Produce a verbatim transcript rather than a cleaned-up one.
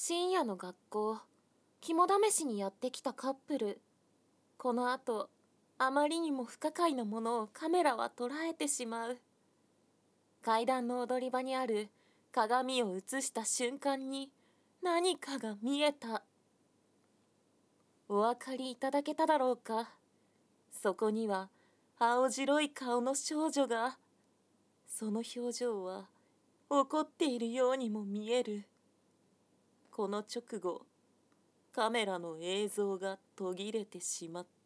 深夜の学校、肝試しにやってきたカップル。この後、あまりにも不可解なものをカメラは捉えてしまう。階段の踊り場にある鏡を映した瞬間に何かが見えた。お分かりいただけただろうか。そこには青白い顔の少女が。その表情は怒っているようにも見える。この直後、カメラの映像が途切れてしまった。